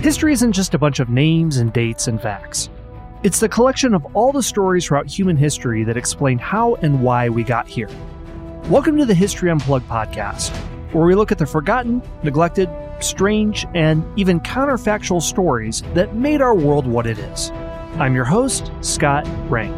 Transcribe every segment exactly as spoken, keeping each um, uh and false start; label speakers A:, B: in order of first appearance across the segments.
A: History isn't just a bunch of names and dates and facts. It's the collection of all the stories throughout human history that explain how and why we got here. Welcome to the History Unplugged podcast, where we look at the forgotten, neglected, strange, and even counterfactual stories that made our world what it is. I'm your host, Scott Rank.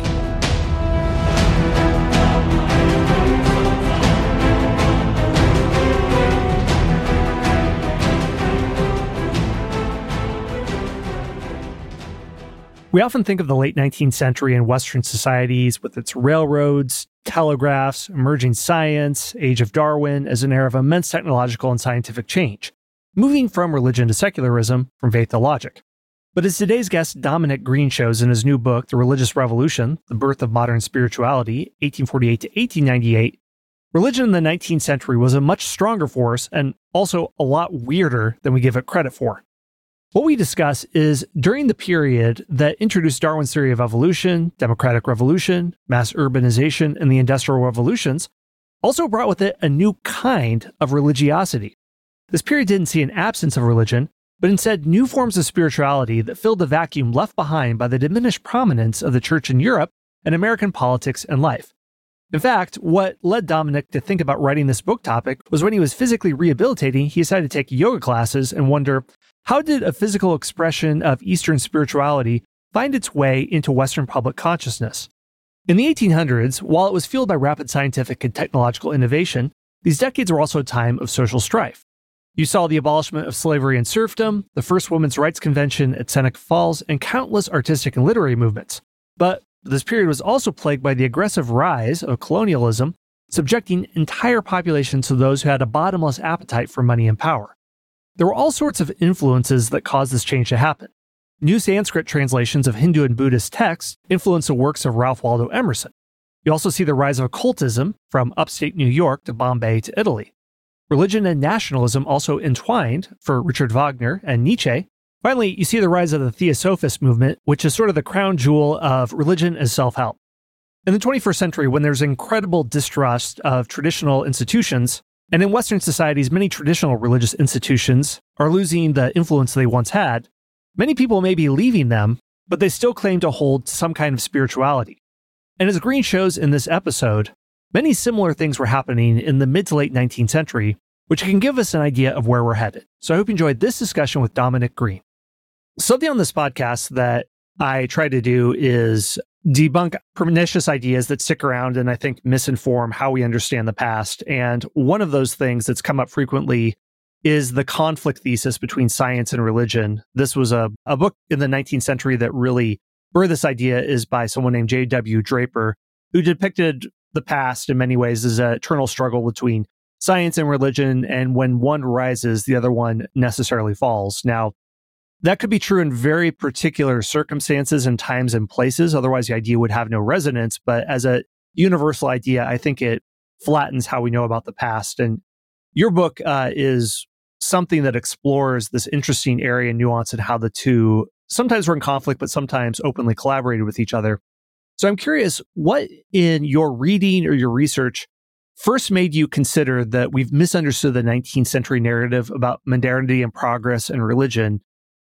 A: We often think of the late nineteenth century in Western societies with its railroads, telegraphs, emerging science, age of Darwin as an era of immense technological and scientific change, moving from religion to secularism, from faith to logic. But as today's guest Dominic Green shows in his new book, The Religious Revolution, The Birth of Modern Spirituality, eighteen forty-eight to eighteen ninety-eight, religion in the nineteenth century was a much stronger force and also a lot weirder than we give it credit for. What we discuss is during the period that introduced Darwin's theory of evolution, democratic revolution, mass urbanization, and the industrial revolutions, also brought with it a new kind of religiosity. This period didn't see an absence of religion, but instead new forms of spirituality that filled the vacuum left behind by the diminished prominence of the church in Europe and American politics and life. In fact, what led Dominic to think about writing this book topic was when he was physically rehabilitating, he decided to take yoga classes and wonder, how did a physical expression of Eastern spirituality find its way into Western public consciousness? In the eighteen hundreds, while it was fueled by rapid scientific and technological innovation, these decades were also a time of social strife. You saw the abolishment of slavery and serfdom, the first women's rights convention at Seneca Falls, and countless artistic and literary movements. But this period was also plagued by the aggressive rise of colonialism, subjecting entire populations to those who had a bottomless appetite for money and power. There were all sorts of influences that caused this change to happen. New Sanskrit translations of Hindu and Buddhist texts influenced the works of Ralph Waldo Emerson. You also see the rise of occultism from upstate New York to Bombay to Italy. Religion and nationalism also entwined for Richard Wagner and Nietzsche. Finally, you see the rise of the Theosophist movement, which is sort of the crown jewel of religion as self-help. In the twenty-first century, when there's incredible distrust of traditional institutions, and in Western societies, many traditional religious institutions are losing the influence they once had, many people may be leaving them, but they still claim to hold some kind of spirituality. And as Green shows in this episode, many similar things were happening in the mid to late nineteenth century, which can give us an idea of where we're headed. So I hope you enjoyed this discussion with Dominic Green. Something on this podcast that I try to do is debunk pernicious ideas that stick around and I think misinform how we understand the past. And one of those things that's come up frequently is the conflict thesis between science and religion. This was a, a book in the nineteenth century that really birthed this idea is by someone named J W Draper, who depicted the past in many ways as an eternal struggle between science and religion. And when one rises, the other one necessarily falls. Now, that could be true in very particular circumstances and times and places. Otherwise, the idea would have no resonance. But as a universal idea, I think it flattens how we know about the past. And your book uh, is something that explores this interesting area and nuance and how the two sometimes were in conflict, but sometimes openly collaborated with each other. So I'm curious, what in your reading or your research first made you consider that we've misunderstood the nineteenth century narrative about modernity and progress and religion,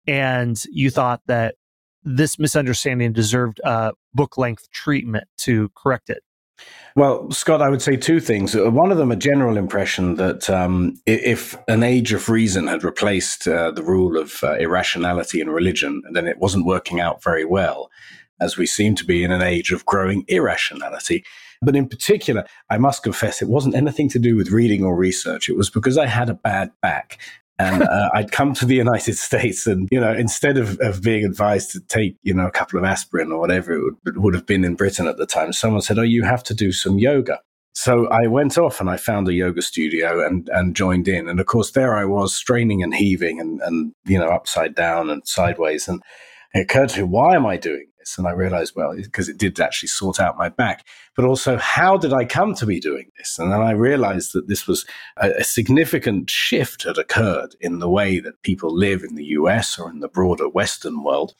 A: and you thought that this misunderstanding deserved a book-length treatment to correct it?
B: Well, Scott, I would say two things. One of them, a general impression that um, if an age of reason had replaced uh, the rule of uh, irrationality in religion, then it wasn't working out very well, as we seem to be in an age of growing irrationality. But in particular, I must confess, it wasn't anything to do with reading or research. It was because I had a bad back. And uh, I'd come to the United States and, you know, instead of, of being advised to take, you know, a couple of aspirin or whatever it would, it would have been in Britain at the time, someone said, oh, you have to do some yoga. So I went off and I found a yoga studio and, and joined in. And of course, there I was straining and heaving and, and, you know, upside down and sideways. And it occurred to me, why am I doing this? And I realized, well, because it did actually sort out my back. But also, how did I come to be doing this? And then I realized that this was a, a significant shift had occurred in the way that people live in the U S or in the broader Western world.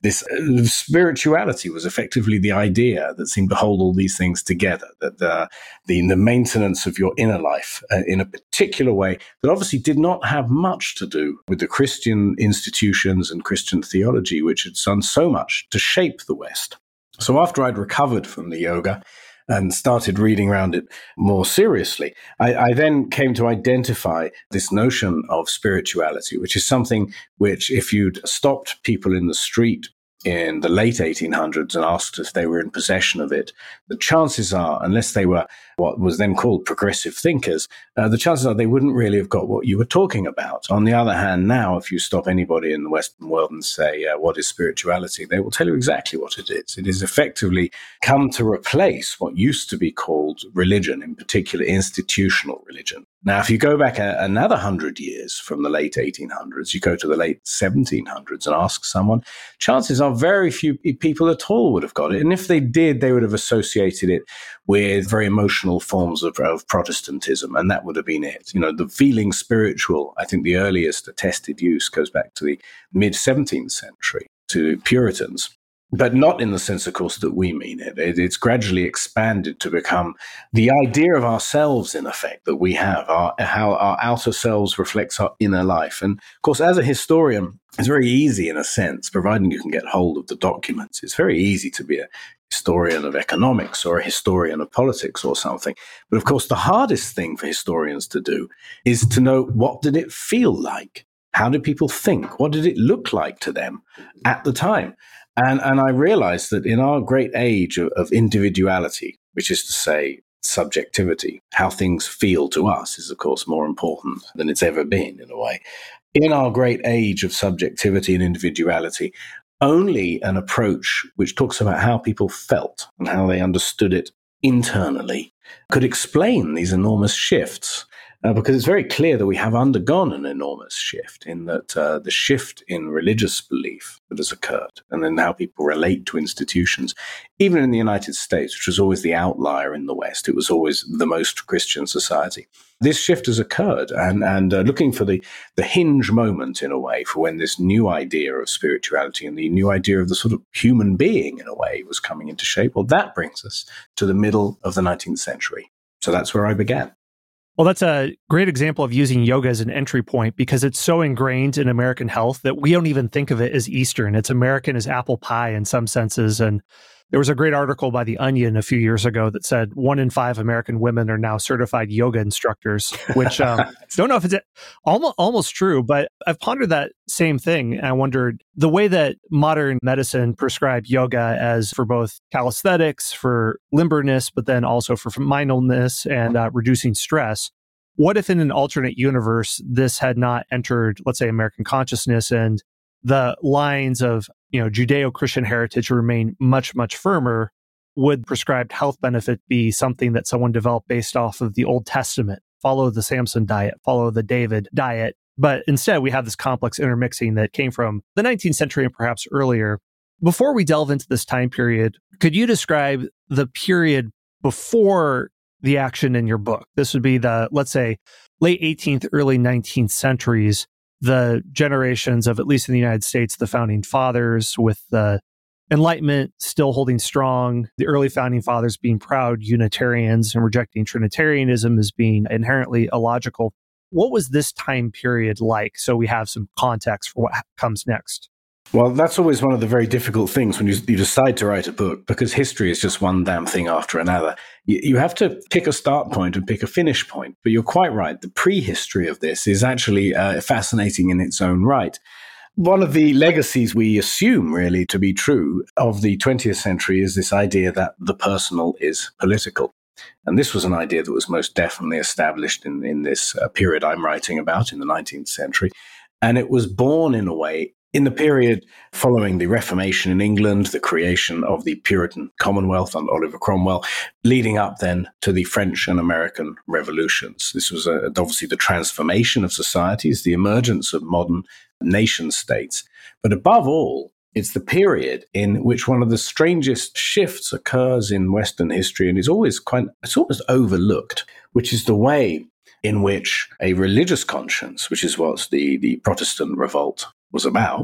B: This uh, spirituality was effectively the idea that seemed to hold all these things together, that the, the, the maintenance of your inner life uh, in a particular way that obviously did not have much to do with the Christian institutions and Christian theology, which had done so much to shape the West. So after I'd recovered from the yoga and started reading around it more seriously, I, I then came to identify this notion of spirituality, which is something which, if you'd stopped people in the street in the late eighteen hundreds and asked if they were in possession of it, the chances are, unless they were what was then called progressive thinkers, uh, the chances are they wouldn't really have got what you were talking about. On the other hand, now, if you stop anybody in the Western world and say, uh, what is spirituality, they will tell you exactly what it is. It is effectively come to replace what used to be called religion, in particular institutional religion. Now, if you go back a, another hundred years from the late eighteen hundreds, you go to the late seventeen hundreds and ask someone, chances are very few people at all would have got it. And if they did, they would have associated it with very emotional forms of, of Protestantism, and that would have been it. You know, the feeling spiritual, I think the earliest attested use goes back to the mid-seventeenth century, to Puritans. But not in the sense, of course, that we mean it. it. It's gradually expanded to become the idea of ourselves, in effect, that we have, our, how our outer selves reflects our inner life. And, of course, as a historian, it's very easy, in a sense, providing you can get hold of the documents. It's very easy to be a historian of economics or a historian of politics or something. But, of course, the hardest thing for historians to do is to know, what did it feel like? How did people think? What did it look like to them at the time? And and I realized that in our great age of, of individuality, which is to say subjectivity, how things feel to us is, of course, more important than it's ever been in a way. In our great age of subjectivity and individuality, only an approach which talks about how people felt and how they understood it internally could explain these enormous shifts. Uh, because it's very clear that we have undergone an enormous shift in that uh, the shift in religious belief that has occurred, and then how people relate to institutions, even in the United States, which was always the outlier in the West. It was always the most Christian society. This shift has occurred, and, and uh, looking for the, the hinge moment, in a way, for when this new idea of spirituality and the new idea of the sort of human being, in a way, was coming into shape, well, that brings us to the middle of the nineteenth century. So that's where I began.
A: Well, that's a great example of using yoga as an entry point, because it's so ingrained in American health that we don't even think of it as Eastern. It's American as apple pie in some senses. And there was a great article by The Onion a few years ago that said one in five American women are now certified yoga instructors, which um, I don't know if it's almost, almost true, but I've pondered that same thing. And I wondered the way that modern medicine prescribed yoga as for both calisthenics, for limberness, but then also for mindfulness and uh, reducing stress. What if in an alternate universe, this had not entered, let's say, American consciousness, and the lines of, you know, Judeo-Christian heritage remain much, much firmer? Would prescribed health benefit be something that someone developed based off of the Old Testament? Follow the Samson diet, follow the David diet. But instead, we have this complex intermixing that came from the nineteenth century and perhaps earlier. Before we delve into this time period, could you describe the period before the action in your book? This would be the, let's say, late eighteenth, early nineteenth centuries, the generations of, at least in the United States, the founding fathers, with the Enlightenment still holding strong, the early founding fathers being proud Unitarians and rejecting Trinitarianism as being inherently illogical. What was this time period like, so we have some context for what comes next?
B: Well, that's always one of the very difficult things when you, you decide to write a book, because history is just one damn thing after another. You, you have to pick a start point and pick a finish point. But you're quite right. The prehistory of this is actually uh, fascinating in its own right. One of the legacies we assume really to be true of the twentieth century is this idea that the personal is political. And this was an idea that was most definitely established in, in this uh, period I'm writing about in the nineteenth century. And it was born in a way in the period following the Reformation in England, the creation of the Puritan Commonwealth under Oliver Cromwell, leading up then to the French and American revolutions. This was uh, obviously the transformation of societies, the emergence of modern nation states. But above all, it's the period in which one of the strangest shifts occurs in Western history, and is always quite, it's almost overlooked, which is the way in which a religious conscience, which is what the, the Protestant revolt was about,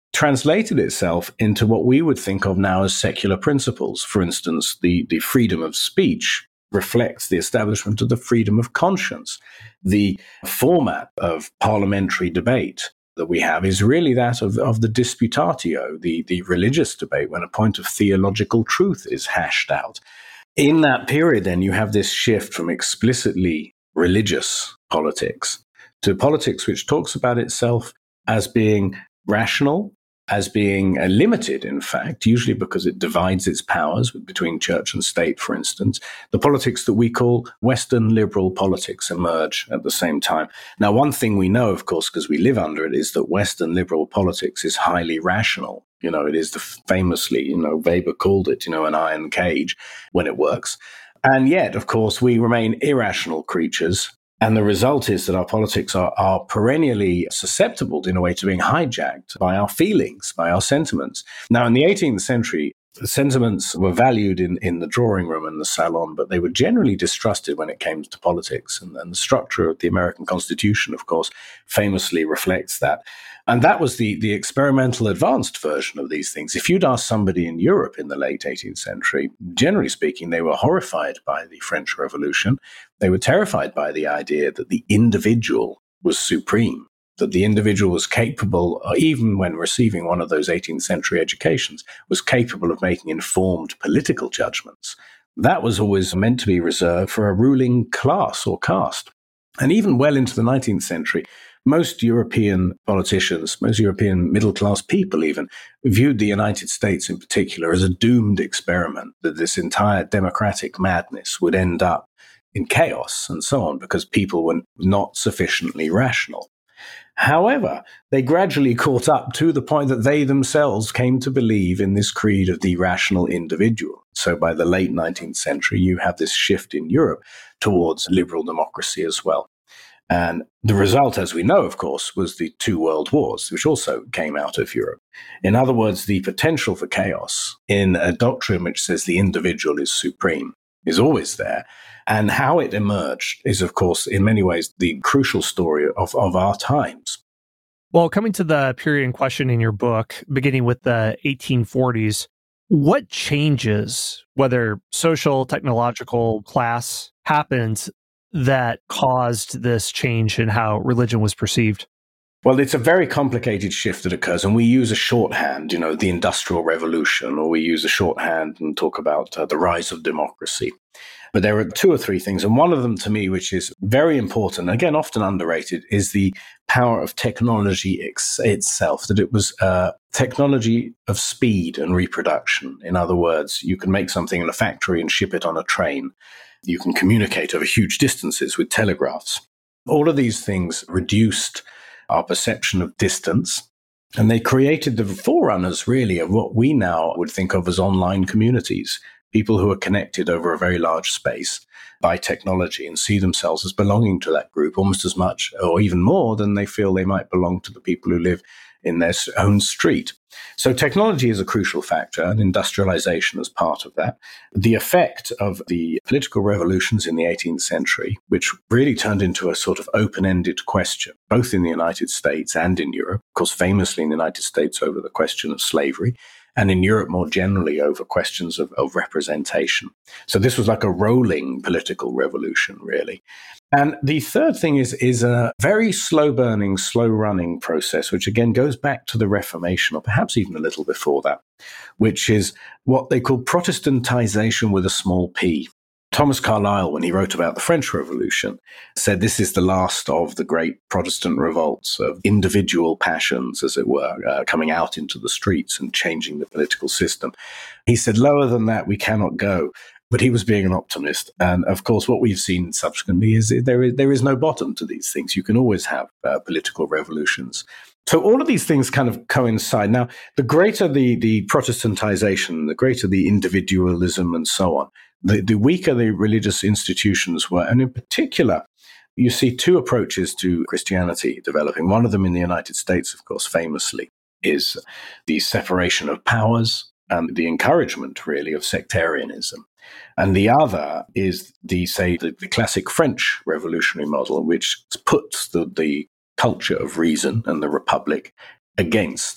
B: translated itself into what we would think of now as secular principles. For instance, the, the freedom of speech reflects the establishment of the freedom of conscience. The format of parliamentary debate that we have is really that of, of the disputatio, the, the religious debate, when a point of theological truth is hashed out. In that period, then, you have this shift from explicitly religious politics to politics which talks about itself as being rational, as being uh, limited, in fact, usually because it divides its powers between church and state, for instance. The politics that we call Western liberal politics emerge at the same time. Now, one thing we know, of course, because we live under it, is that Western liberal politics is highly rational. You know, it is the famously, you know, Weber called it, you know, an iron cage when it works. And yet, of course, we remain irrational creatures. And the result is that our politics are, are perennially susceptible, in a way, to being hijacked by our feelings, by our sentiments. Now, in the eighteenth century, the sentiments were valued in, in the drawing room and the salon, but they were generally distrusted when it came to politics. And, and the structure of the American Constitution, of course, famously reflects that. And that was the, the experimental advanced version of these things. If you'd asked somebody in Europe in the late eighteenth century, generally speaking, they were horrified by the French Revolution. They were terrified by the idea that the individual was supreme, that the individual was capable, even when receiving one of those eighteenth century educations, was capable of making informed political judgments. That was always meant to be reserved for a ruling class or caste. And even well into the nineteenth century, most European politicians, most European middle-class people even, viewed the United States in particular as a doomed experiment, that this entire democratic madness would end up in chaos and so on, because people were not sufficiently rational. However, they gradually caught up to the point that they themselves came to believe in this creed of the rational individual. So by the late nineteenth century, you have this shift in Europe towards liberal democracy as well. And the result, as we know, of course, was the two world wars, which also came out of Europe. In other words, the potential for chaos in a doctrine which says the individual is supreme is always there. And how it emerged is, of course, in many ways, the crucial story of, of our times.
A: Well, coming to the period in question in your book, beginning with the eighteen forties, what changes, whether social, technological, class, happened that caused this change in how religion was perceived?
B: Well, it's a very complicated shift that occurs, and we use a shorthand, you know, the Industrial Revolution, or we use a shorthand and talk about uh, the rise of democracy. But there are two or three things, and one of them to me, which is very important, again, often underrated, is the power of technology ex- itself, that it was uh, technology of speed and reproduction. In other words, you can make something in a factory and ship it on a train. You can communicate over huge distances with telegraphs. All of these things reduced our perception of distance, and they created the forerunners, really, of what we now would think of as online communities, people who are connected over a very large space by technology and see themselves as belonging to that group almost as much or even more than they feel they might belong to the people who live in their own street. So technology is a crucial factor, and industrialization is part of that. The effect of the political revolutions in the eighteenth century, which really turned into a sort of open-ended question, both in the United States and in Europe, of course, famously in the United States over the question of slavery, and in Europe more generally over questions of, of representation. So this was like a rolling political revolution, really. And the third thing is, is a very slow-burning, slow-running process, which again goes back to the Reformation, or perhaps even a little before that, which is what they call Protestantization with a small p. Thomas Carlyle, when he wrote about the French Revolution, said this is the last of the great Protestant revolts of individual passions, as it were, uh, coming out into the streets and changing the political system. He said, lower than that we cannot go. But he was being an optimist. And of course, what we've seen subsequently is there is, there is no bottom to these things. You can always have uh, political revolutions. So all of these things kind of coincide. Now, the greater the, the Protestantization, the greater the individualism and so on, the, the weaker the religious institutions were. And in particular, you see two approaches to Christianity developing. One of them in the United States, of course, famously, is the separation of powers and the encouragement, really, of sectarianism. And the other is the, say, the, the classic French revolutionary model, which puts the, the culture of reason and the republic against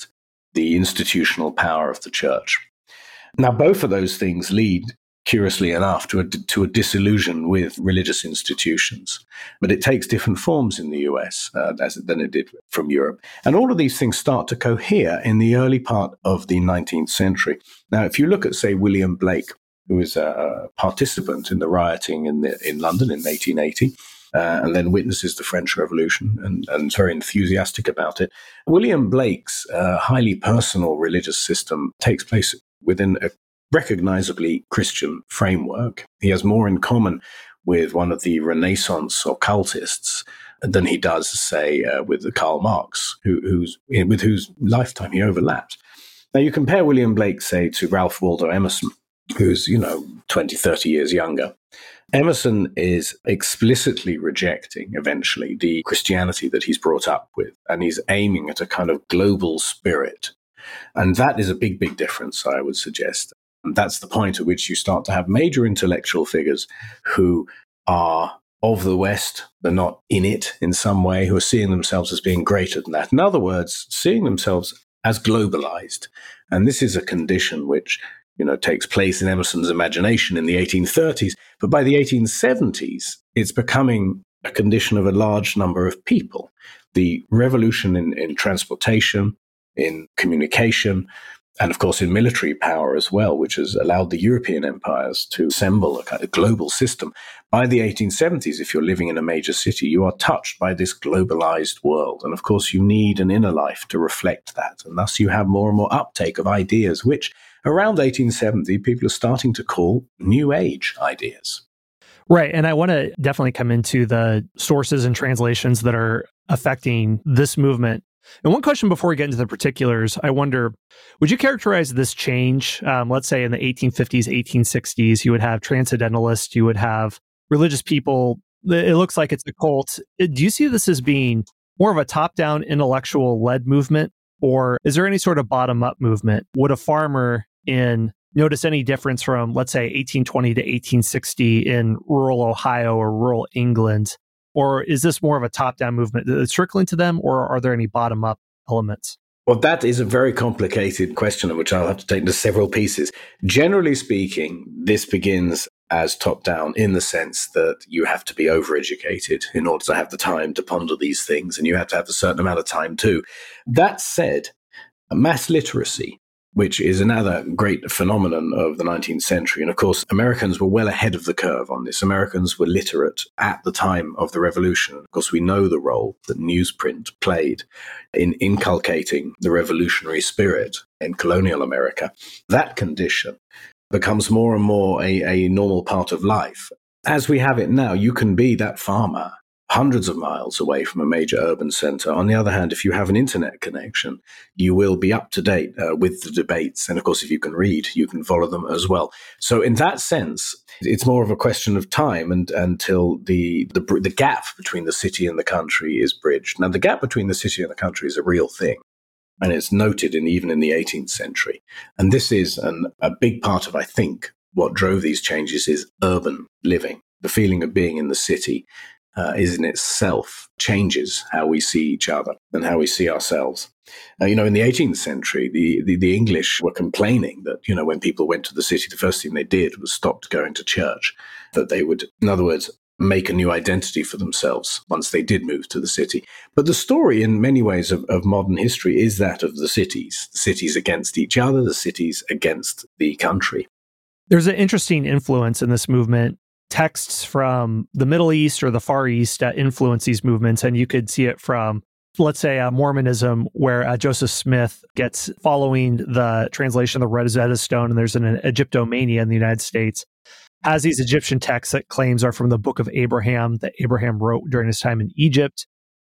B: the institutional power of the church. Now, both of those things lead, curiously enough, to a, to a disillusion with religious institutions. But it takes different forms in the U S uh, as, than it did from Europe. And all of these things start to cohere in the early part of the nineteenth century. Now, if you look at, say, William Blake, who was a participant in the rioting in, the, in London in eighteen eighty, uh, and then witnesses the French Revolution and, and is very enthusiastic about it. William Blake's uh, highly personal religious system takes place within a recognizably Christian framework. He has more in common with one of the Renaissance occultists than he does, say, uh, with Karl Marx, who, who's, with whose lifetime he overlapped. Now, you compare William Blake, say, to Ralph Waldo Emerson, who's, you know, twenty, thirty years younger. Emerson is explicitly rejecting, eventually, the Christianity that he's brought up with, and he's aiming at a kind of global spirit. And that is a big, big difference, I would suggest. And that's the point at which you start to have major intellectual figures who are of the West, they're not in it in some way, who are seeing themselves as being greater than that. In other words, seeing themselves as globalized. And this is a condition which, you know, takes place in Emerson's imagination in the eighteen thirties. But by the eighteen seventies, it's becoming a condition of a large number of people. The revolution in, in transportation, in communication, and of course in military power as well, which has allowed the European empires to assemble a kind of global system. By the eighteen seventies, if you're living in a major city, you are touched by this globalized world. And of course, you need an inner life to reflect that. And thus you have more and more uptake of ideas, which around eighteen seventy, people are starting to call New Age ideas.
A: Right. And I want to definitely come into the sources and translations that are affecting this movement. And one question before we get into the particulars, I wonder, would you characterize this change? Um, let's say in the eighteen fifties, eighteen sixties, you would have transcendentalists, you would have religious people. It looks like it's a cult. Do you see this as being more of a top-down intellectual-led movement, or is there any sort of bottom-up movement? Would a farmer in notice any difference from, let's say, eighteen twenty to eighteen sixty in rural Ohio or rural England? Or is this more of a top-down movement that's trickling to them, or are there any bottom-up elements?
B: Well, that is a very complicated question, which I'll have to take into several pieces. Generally speaking, this begins as top-down in the sense that you have to be overeducated in order to have the time to ponder these things, and you have to have a certain amount of time too. That said, mass literacy, which is another great phenomenon of the nineteenth century. And of course, Americans were well ahead of the curve on this. Americans were literate at the time of the revolution. Of course, we know the role that newsprint played in inculcating the revolutionary spirit in colonial America. That condition becomes more and more a, a normal part of life. As we have it now, you can be that farmer hundreds of miles away from a major urban center. On the other hand, if you have an internet connection, you will be up to date uh, with the debates. And of course, if you can read, you can follow them as well. So in that sense, it's more of a question of time and, until the, the the gap between the city and the country is bridged. Now, the gap between the city and the country is a real thing. And it's noted in even in the eighteenth century. And this is an, a big part of, I think, what drove these changes is urban living. The feeling of being in the city Uh, is in itself changes how we see each other and how we see ourselves. Uh, you know, in the eighteenth century, the, the, the English were complaining that, you know, when people went to the city, the first thing they did was stopped going to church, that they would, in other words, make a new identity for themselves once they did move to the city. But the story in many ways of, of modern history is that of the cities, the cities against each other, the cities against the country.
A: There's an interesting influence in this movement. Texts from the Middle East or the Far East uh, influence these movements, and you could see it from, let's say, uh, Mormonism, where uh, Joseph Smith gets following the translation of the Rosetta Stone, and there's an, an Egyptomania in the United States, has these Egyptian texts that claims are from the Book of Abraham that Abraham wrote during his time in Egypt,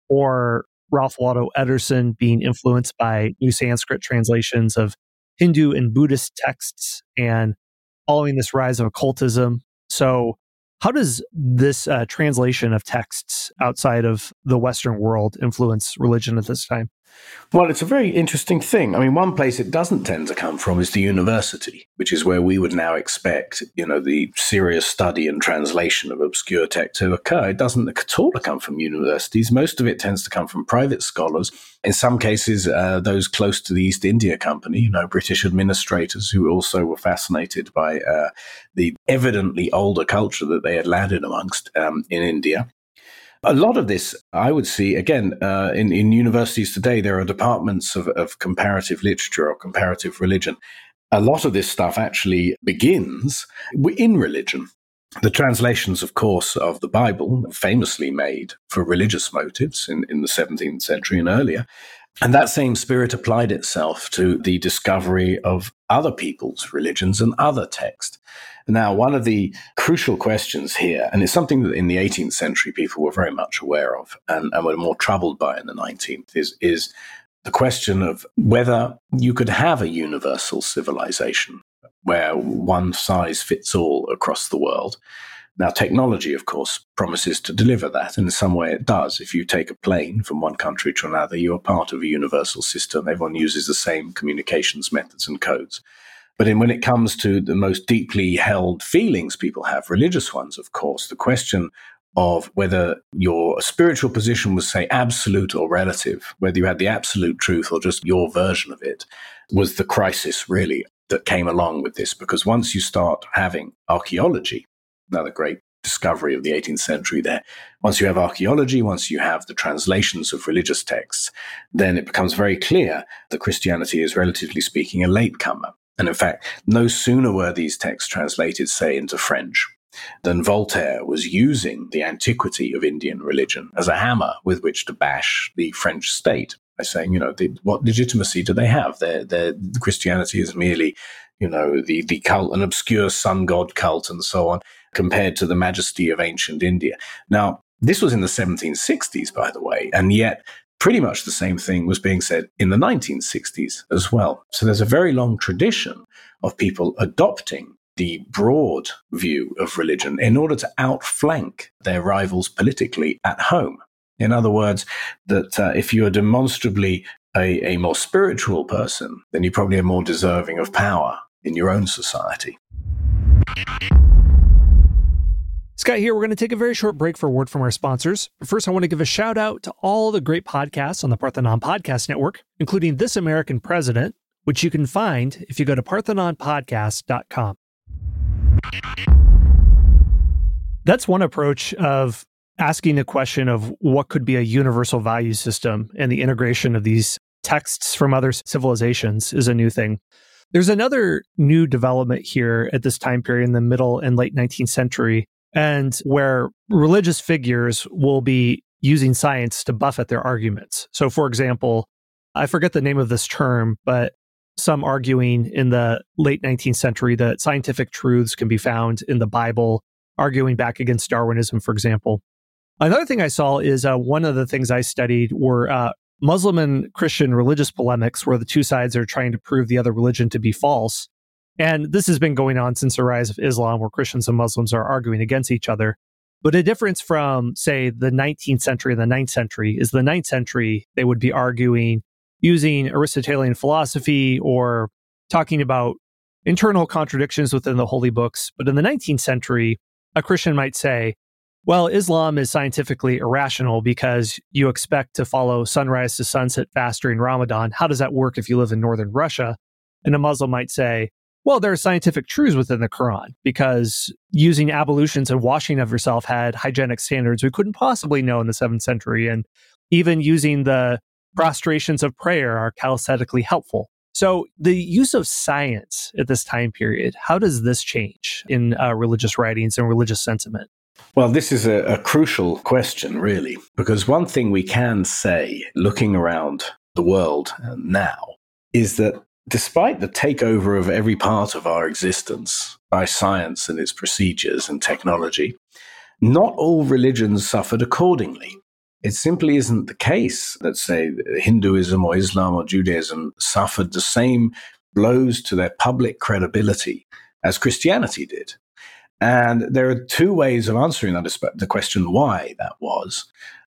A: or Ralph Waldo Emerson being influenced by New Sanskrit translations of Hindu and Buddhist texts and following this rise of occultism. So how does this uh, translation of texts outside of the Western world influence religion at this time?
B: Well, it's a very interesting thing. I mean, one place it doesn't tend to come from is the university, which is where we would now expect, you know, the serious study and translation of obscure text to occur. It doesn't at all come from universities. Most of it tends to come from private scholars. In some cases, uh, those close to the East India Company, you know, British administrators who also were fascinated by uh, the evidently older culture that they had landed amongst um, in India. A lot of this, I would see, again, uh, in, in universities today, there are departments of, of comparative literature or comparative religion. A lot of this stuff actually begins in religion. The translations, of course, of the Bible, famously made for religious motives in, in the seventeenth century and earlier. And that same spirit applied itself to the discovery of other people's religions and other texts. Now, one of the crucial questions here, and it's something that in the eighteenth century people were very much aware of and, and were more troubled by in the nineteenth, is, is the question of whether you could have a universal civilization where one size fits all across the world. Now, technology, of course, promises to deliver that, and in some way it does. If you take a plane from one country to another, you are part of a universal system. Everyone uses the same communications methods and codes. But in, when it comes to the most deeply held feelings people have, religious ones, of course, the question of whether your spiritual position was, say, absolute or relative, whether you had the absolute truth or just your version of it, was the crisis, really, that came along with this. Because once you start having archaeology, another great discovery of the eighteenth century there. Once you have archaeology, once you have the translations of religious texts, then it becomes very clear that Christianity is, relatively speaking, a latecomer. And in fact, no sooner were these texts translated, say, into French, than Voltaire was using the antiquity of Indian religion as a hammer with which to bash the French state by saying, you know, the, what legitimacy do they have? Their, their Christianity is merely, you know, the, the cult, an obscure sun god cult and so on, compared to the majesty of ancient India. Now, this was in the seventeen sixties, by the way, and yet pretty much the same thing was being said in the nineteen sixties as well. So there's a very long tradition of people adopting the broad view of religion in order to outflank their rivals politically at home. In other words, that uh, if you are demonstrably a, a more spiritual person, then you're probably more deserving of power in your own society.
A: Scott here. We're going to take a very short break for a word from our sponsors. But first, I want to give a shout out to all the great podcasts on the Parthenon Podcast Network, including This American President, which you can find if you go to parthenon podcast dot com. That's one approach of asking the question of what could be a universal value system, and the integration of these texts from other civilizations is a new thing. There's another new development here at this time period in the middle and late nineteenth century, and where religious figures will be using science to buffet their arguments. So, for example, I forget the name of this term, but some arguing in the late nineteenth century that scientific truths can be found in the Bible, arguing back against Darwinism, for example. Another thing I saw is uh, one of the things I studied were uh, Muslim and Christian religious polemics, where the two sides are trying to prove the other religion to be false. And this has been going on since the rise of Islam, where Christians and Muslims are arguing against each other. But a difference from, say, the nineteenth century and the ninth century is the ninth century, they would be arguing using Aristotelian philosophy or talking about internal contradictions within the holy books. But in the nineteenth century, a Christian might say, well, Islam is scientifically irrational because you expect to follow sunrise to sunset fast during Ramadan. How does that work if you live in northern Russia? And a Muslim might say, well, there are scientific truths within the Quran because using ablutions and washing of yourself had hygienic standards we couldn't possibly know in the seventh century. And even using the prostrations of prayer are calisthetically helpful. So the use of science at this time period, how does this change in uh, religious writings and religious sentiment?
B: Well, this is a, a crucial question, really, because one thing we can say, looking around the world now, is that despite the takeover of every part of our existence by science and its procedures and technology, not all religions suffered accordingly. It simply isn't the case that, say, Hinduism or Islam or Judaism suffered the same blows to their public credibility as Christianity did. And there are two ways of answering that, the question why that was.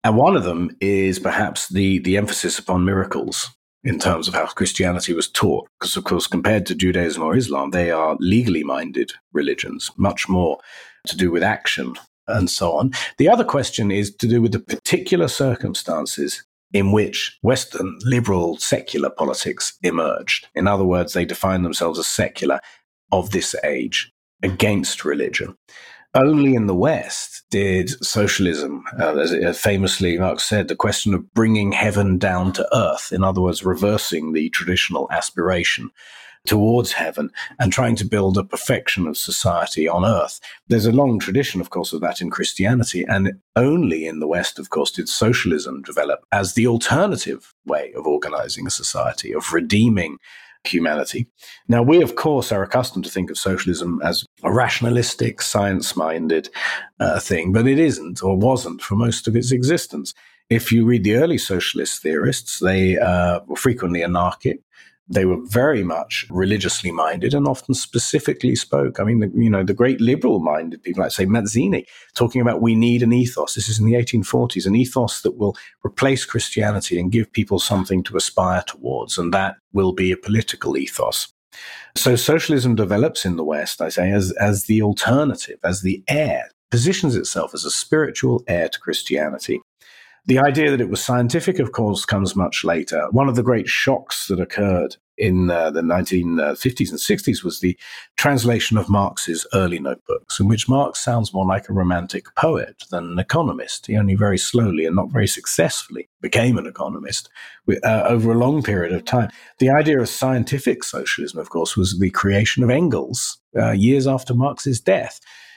B: And one of them is perhaps the, the emphasis upon miracles in terms of how Christianity was taught. Because, of course, compared to Judaism or Islam, they are legally minded religions, much more to do with action and so on. The other question is to do with the particular circumstances in which Western liberal secular politics emerged. In other words, they define themselves as secular of this age against religion. Only in the West did socialism, uh, as it famously Marx said, the question of bringing heaven down to earth, in other words, reversing the traditional aspiration towards heaven and trying to build a perfection of society on earth. There's a long tradition, of course, of that in Christianity, and only in the West, of course, did socialism develop as the alternative way of organizing a society, of redeeming humanity. Now, we, of course, are accustomed to think of socialism as a rationalistic, science-minded uh, thing, but it isn't or wasn't for most of its existence. If you read the early socialist theorists, they uh, were frequently anarchic. They were very much religiously minded and often specifically spoke. I mean, the, you know, the great liberal-minded people, like, say, Mazzini, talking about we need an ethos. This is in the eighteen forties, an ethos that will replace Christianity and give people something to aspire towards, and that will be a political ethos. So socialism develops in the West, I say, as, as the alternative, as the heir, positions itself as a spiritual heir to Christianity. The idea that it was scientific, of course, comes much later. One of the great shocks that occurred in uh, the nineteen fifties and sixties was the translation of Marx's early notebooks, in which Marx sounds more like a romantic poet than an economist. He only very slowly and not very successfully became an economist uh, over a long period of time. The idea of scientific socialism, of course, was the creation of Engels uh, years after Marx's death.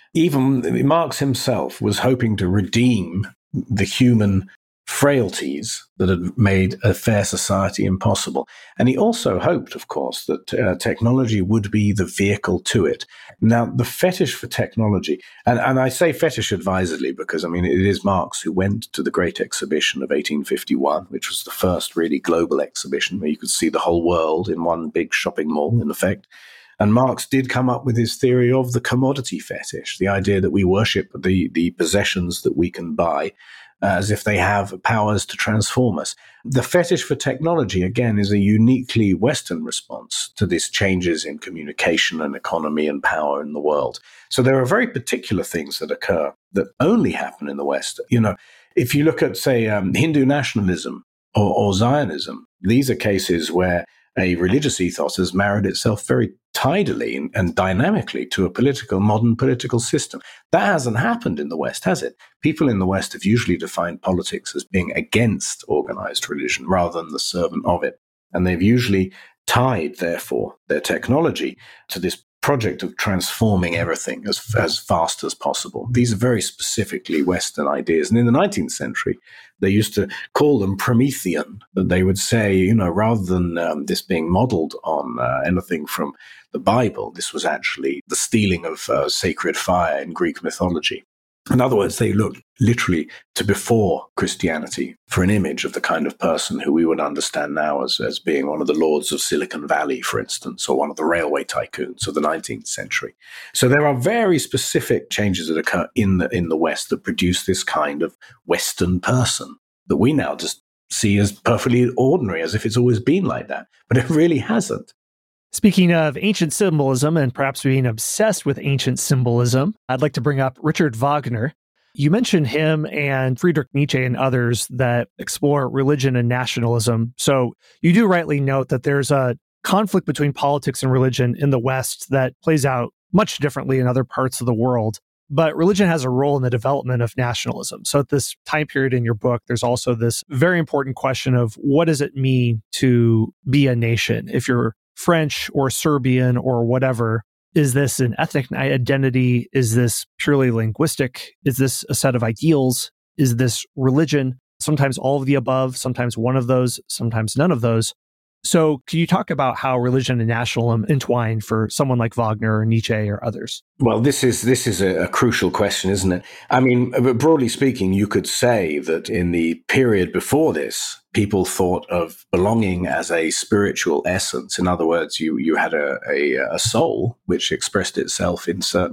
B: Even Marx himself was hoping to redeem the human frailties that had made a fair society impossible. And he also hoped, of course, that uh, technology would be the vehicle to it. Now, the fetish for technology, and, and I say fetish advisedly because, I mean, it is Marx who went to the Great Exhibition of eighteen fifty-one, which was the first really global exhibition where you could see the whole world in one big shopping mall, in effect. And Marx did come up with his theory of the commodity fetish, the idea that we worship the, the possessions that we can buy uh, as if they have powers to transform us. The fetish for technology, again, is a uniquely Western response to these changes in communication and economy and power in the world. So there are very particular things that occur that only happen in the West. You know, if you look at, say, um, Hindu nationalism or, or Zionism, these are cases where a religious ethos has married itself very tidily and, and dynamically to a political, modern political system. That hasn't happened in the West, has it? People in the West have usually defined politics as being against organized religion rather than the servant of it. And they've usually tied, therefore, their technology to this project of transforming everything as, as fast as possible. These are very specifically Western ideas. And in the nineteenth century, they used to call them Promethean, that they would say, you know, rather than um, this being modeled on uh, anything from the Bible, this was actually the stealing of uh, sacred fire in Greek mythology. In other words, they looked literally to before Christianity for an image of the kind of person who we would understand now as, as being one of the lords of Silicon Valley, for instance, or one of the railway tycoons of the nineteenth century. So there are very specific changes that occur in the, in the West that produce this kind of Western person that we now just see as perfectly ordinary, as if it's always been like that. But it really hasn't.
A: Speaking of ancient symbolism and perhaps being obsessed with ancient symbolism, I'd like to bring up Richard Wagner. You mentioned him and Friedrich Nietzsche and others that explore religion and nationalism. So you do rightly note that there's a conflict between politics and religion in the West that plays out much differently in other parts of the world. But religion has a role in the development of nationalism. So at this time period in your book, there's also this very important question of what does it mean to be a nation? If you're French or Serbian or whatever, is this an ethnic identity? Is this purely linguistic? Is this a set of ideals? Is this religion? Sometimes all of the above, sometimes one of those, sometimes none of those. So can you talk about how religion and nationalism entwine for someone like Wagner or Nietzsche or others?
B: Well, this is this is a, a crucial question, isn't it? I mean, broadly speaking, you could say that in the period before this, people thought of belonging as a spiritual essence. In other words, you you had a, a, a soul which expressed itself in certain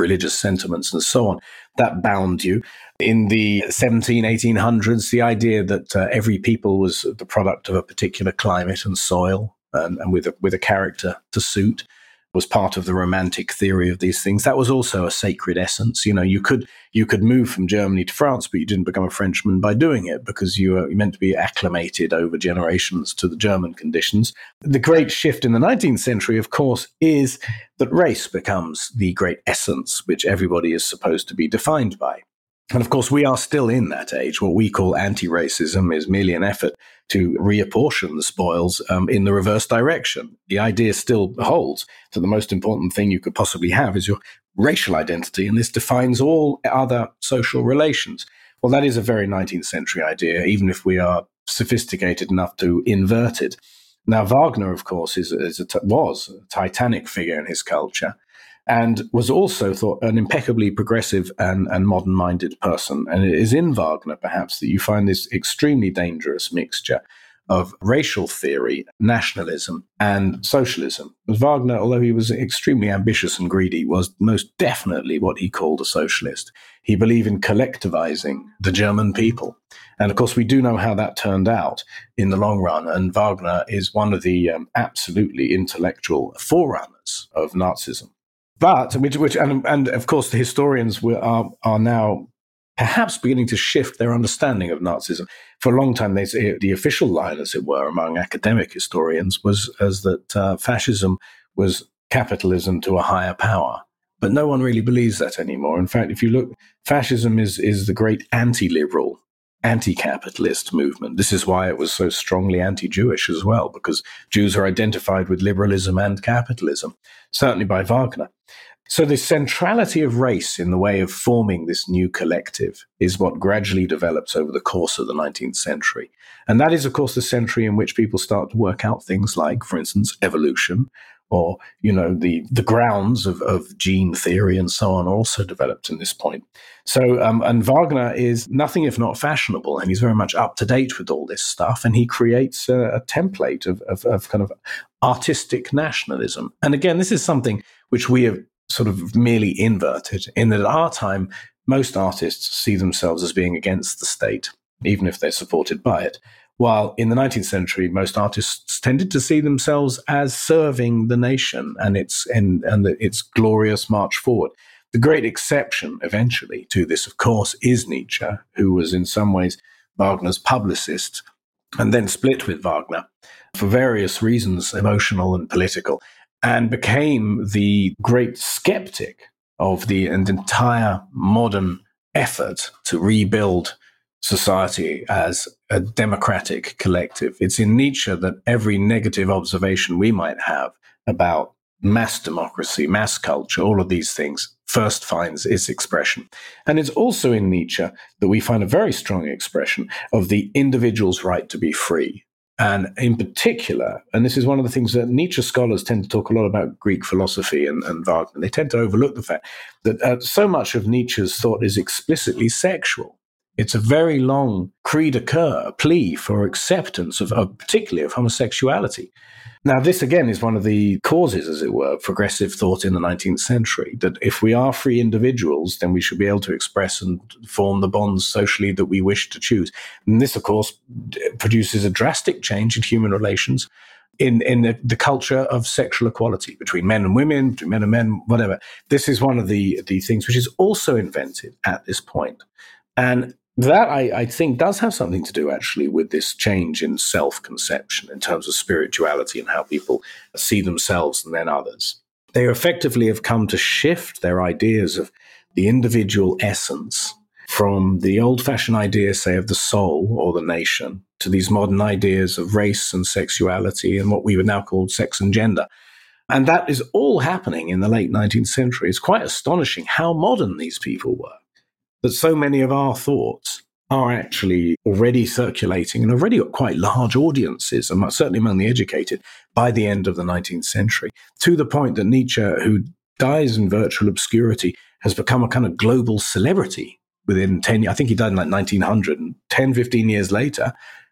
B: religious sentiments and so on. That bound you. In the seventeen, eighteen hundreds, the idea that uh, every people was the product of a particular climate and soil and, and with a, with a character to suit was part of the romantic theory of these things. That was also a sacred essence. You know, you could you could move from Germany to France, but you didn't become a Frenchman by doing it because you were meant to be acclimated over generations to the German conditions. The great shift in the nineteenth century, of course, is that race becomes the great essence which everybody is supposed to be defined by. And of course, we are still in that age. What we call anti-racism is merely an effort to reapportion the spoils um, in the reverse direction. The idea still holds that the most important thing you could possibly have is your racial identity, and this defines all other social relations. Well, that is a very nineteenth century idea, even if we are sophisticated enough to invert it. Now, Wagner, of course, is, is a, was a titanic figure in his culture, and was also thought an impeccably progressive and, and modern-minded person. And it is in Wagner, perhaps, that you find this extremely dangerous mixture of racial theory, nationalism, and socialism. Wagner, although he was extremely ambitious and greedy, was most definitely what he called a socialist. He believed in collectivizing the German people. And of course, we do know how that turned out in the long run. And Wagner is one of the um, absolutely intellectual forerunners of Nazism. But, which, which and, and of course, the historians were, are, are now perhaps beginning to shift their understanding of Nazism. For a long time, they say the official line, as it were, among academic historians was as that uh, fascism was capitalism to a higher power. But no one really believes that anymore. In fact, if you look, fascism is, is the great anti-liberal, anti-capitalist movement. This is why it was so strongly anti-Jewish as well, because Jews are identified with liberalism and capitalism, certainly by Wagner. So the centrality of race in the way of forming this new collective is what gradually develops over the course of the nineteenth century. And that is, of course, the century in which people start to work out things like, for instance, evolution, or, you know, the, the grounds of, of gene theory and so on are also developed in this point. So, um, and Wagner is nothing if not fashionable, and he's very much up to date with all this stuff, and he creates a, a template of, of, of kind of artistic nationalism. And again, this is something which we have sort of merely inverted, in that at our time, most artists see themselves as being against the state, even if they're supported by it. While in the nineteenth century, most artists tended to see themselves as serving the nation and its and, and its glorious march forward. The great exception, eventually, to this, of course, is Nietzsche, who was in some ways Wagner's publicist and then split with Wagner for various reasons, emotional and political, and became the great skeptic of the entire modern effort to rebuild society as a democratic collective. It's in Nietzsche that every negative observation we might have about mass democracy, mass culture, all of these things first finds its expression. And it's also in Nietzsche that we find a very strong expression of the individual's right to be free. And in particular, and this is one of the things that Nietzsche scholars tend to talk a lot about Greek philosophy and, and Wagner, they tend to overlook the fact that uh, so much of Nietzsche's thought is explicitly sexual. It's a very long cri de coeur, a plea for acceptance of, of particularly of homosexuality. Now, this again is one of the causes, as it were, of progressive thought in the nineteenth century, that if we are free individuals, then we should be able to express and form the bonds socially that we wish to choose. And this, of course, produces a drastic change in human relations, in, in the, the culture of sexual equality between men and women, between men and men, whatever. This is one of the, the things which is also invented at this point. And that, I, I think, does have something to do, actually, with this change in self-conception in terms of spirituality and how people see themselves and then others. They effectively have come to shift their ideas of the individual essence from the old-fashioned idea, say, of the soul or the nation to these modern ideas of race and sexuality and what we would now call sex and gender. And that is all happening in the late nineteenth century. It's quite astonishing how modern these people were, that so many of our thoughts are actually already circulating and already got quite large audiences, and certainly among the educated, by the end of the nineteenth century, to the point that Nietzsche, who dies in virtual obscurity, has become a kind of global celebrity within ten years. I think he died in like nineteen hundred, and ten, fifteen years later,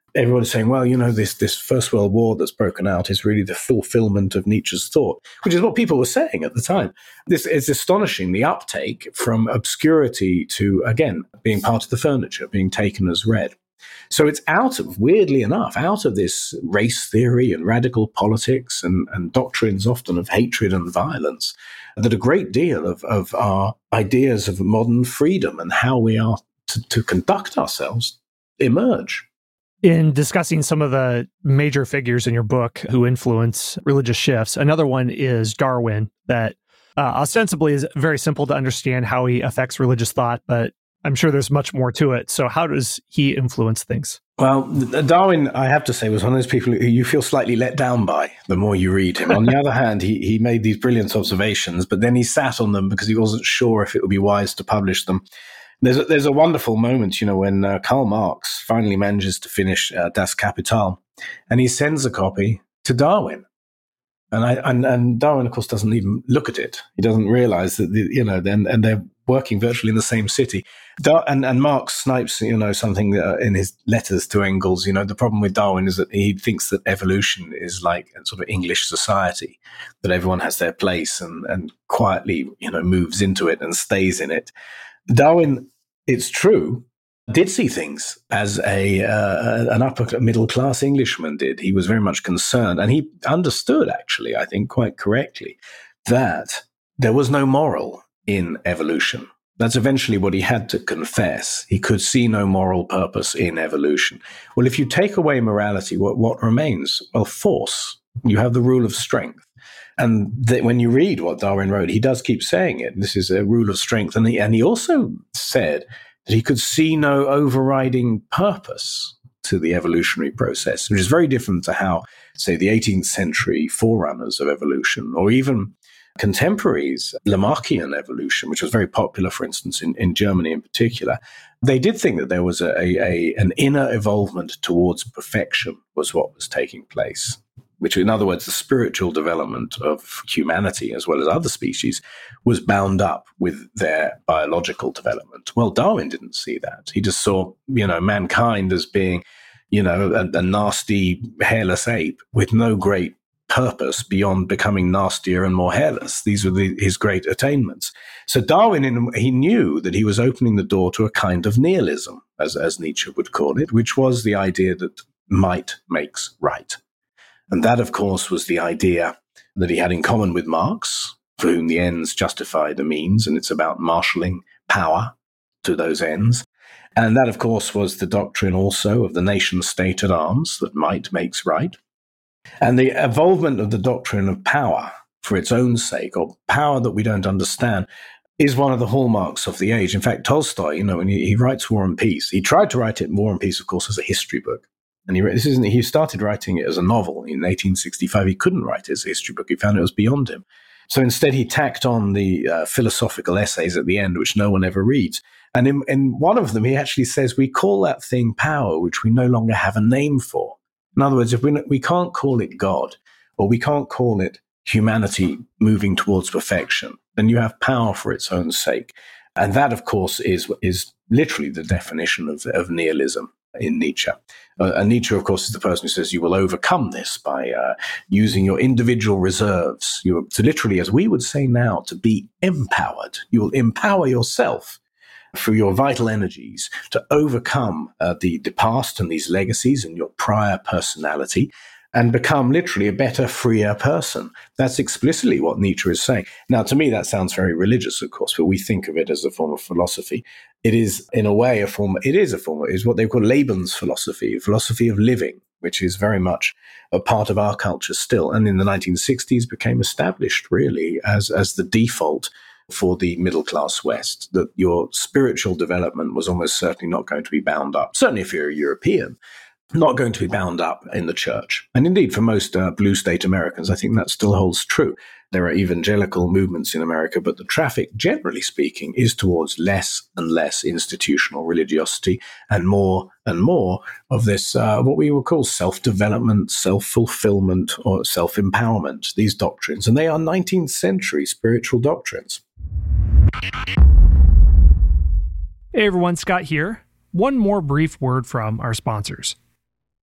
B: everyone's saying, well, you know, this, this First World War that's broken out is really the fulfillment of Nietzsche's thought, which is what people were saying at the time. This is astonishing, the uptake from obscurity to, again, being part of the furniture, being taken as read. So it's out of, weirdly enough, out of this race theory and radical politics and, and doctrines often of hatred and violence, that a great deal of, of our ideas of modern freedom and how we are to, to conduct ourselves emerge.
A: In discussing some of the major figures in your book who influence religious shifts, another one is Darwin, that uh, ostensibly is very simple to understand how he affects religious thought, but I'm sure there's much more to it. So how does he influence things?
B: Well, Darwin, I have to say, was one of those people who you feel slightly let down by the more you read him. On the other hand, he, he made these brilliant observations, but then he sat on them because he wasn't sure if it would be wise to publish them. There's a, there's a wonderful moment, you know, when uh, Karl Marx finally manages to finish uh, Das Kapital, and he sends a copy to Darwin. And, I, and and Darwin, of course, doesn't even look at it. He doesn't realize that, the, you know, then and they're working virtually in the same city. Dar- and, and Marx snipes, you know, something uh, in his letters to Engels. You know, the problem with Darwin is that he thinks that evolution is like a sort of English society, that everyone has their place and, and quietly, you know, moves into it and stays in it. Darwin, it's true, did see things as a uh, an upper middle class Englishman did. He was very much concerned, and he understood, actually, I think quite correctly, that there was no moral in evolution. That's eventually what he had to confess. He could see no moral purpose in evolution. Well, if you take away morality, what, what remains? Well, force. You have the rule of strength. And that when you read what Darwin wrote, he does keep saying it. This is a rule of strength. And he, and he also said that he could see no overriding purpose to the evolutionary process, which is very different to how, say, the eighteenth century forerunners of evolution, or even contemporaries, Lamarckian evolution, which was very popular, for instance, in, in Germany in particular, they did think that there was a, a an inner evolvement towards perfection was what was taking place, which, in other words, the spiritual development of humanity as well as other species was bound up with their biological development. Well, Darwin didn't see that. He just saw, you know, mankind as being, you know, a, a nasty, hairless ape with no great purpose beyond becoming nastier and more hairless. These were the, his great attainments. So Darwin, in, he knew that he was opening the door to a kind of nihilism, as, as Nietzsche would call it, which was the idea that might makes right. And that, of course, was the idea that he had in common with Marx, for whom the ends justify the means, and it's about marshalling power to those ends. And that, of course, was the doctrine also of the nation state at arms, that might makes right. And the involvement of the doctrine of power for its own sake, or power that we don't understand, is one of the hallmarks of the age. In fact, Tolstoy, you know, when he, he writes War and Peace, he tried to write it, War and Peace, of course, as a history book. And he, this isn't, he started writing it as a novel in eighteen sixty-five. He couldn't write it as a history book. He found it was beyond him. So instead, he tacked on the uh, philosophical essays at the end, which no one ever reads. And in, in one of them, he actually says, we call that thing power, which we no longer have a name for. In other words, if we, we can't call it God, or we can't call it humanity moving towards perfection, then you have power for its own sake. And that, of course, is, is literally the definition of, of nihilism in Nietzsche. Uh, and Nietzsche, of course, is the person who says you will overcome this by uh, using your individual reserves. You to literally, as we would say now, to be empowered. You will empower yourself through your vital energies to overcome uh, the, the past and these legacies and your prior personality and become literally a better, freer person. That's explicitly what Nietzsche is saying. Now, to me, that sounds very religious, of course, but we think of it as a form of philosophy. It is, in a way, a form, it is a form, it is what they call Lebensphilosophy, a philosophy of living, which is very much a part of our culture still. And in the nineteen sixties became established, really, as, as the default for the middle-class West, that your spiritual development was almost certainly not going to be bound up, certainly if you're a European, not going to be bound up in the church. And indeed, for most uh, blue state Americans, I think that still holds true. There are evangelical movements in America, but the traffic, generally speaking, is towards less and less institutional religiosity and more and more of this, uh, what we would call self-development, self-fulfillment, or self-empowerment, these doctrines. And they are nineteenth century spiritual doctrines.
A: Hey everyone, Scott here. One more brief word from our sponsors.